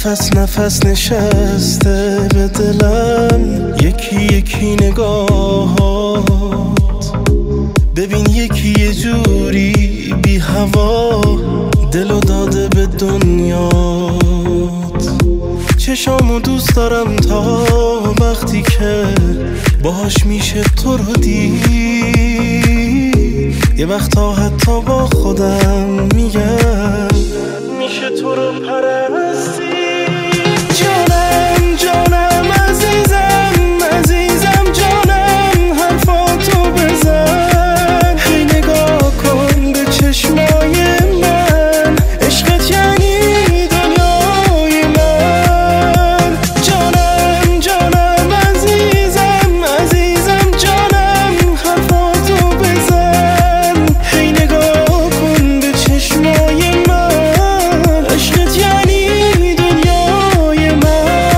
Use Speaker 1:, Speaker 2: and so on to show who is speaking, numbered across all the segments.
Speaker 1: نفس نفس نشسته به دلم یکی یکی نگاهات. ببین یکی یه جوری بی هوا دلو داده به دنیات. چشامو دوست دارم تا وقتی که باهاش میشه تو رو دید. یه وقتا حتی با خودم میگم میشه تو رو پرستی. جانم جانم عزیزم عزیزم جانم حرفاتو بزن. هی نگاه کن به چشمای من، عشقت یعنی دنیای من. جانم جانم عزیزم عزیزم جانم حرفاتو بزن. هی نگاه کن به چشمای من، عشقت یعنی دنیای من.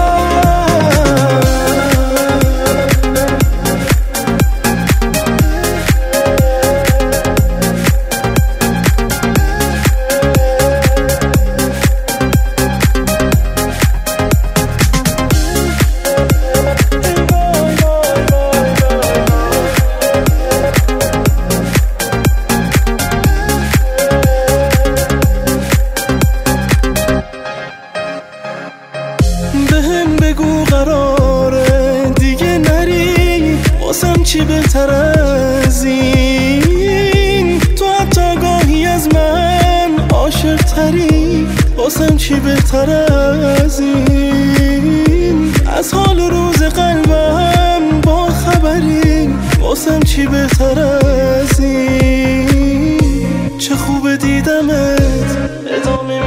Speaker 1: بهم بگو قراره دیگه نری، واسم چی بهتر از این؟ تو حتی گاهی از من عاشق تری، واسم چی بهتر از این؟ از حال روز قلبم با خبری، واسم چی بهتر از این؟ چه خوب دیدمت ادامه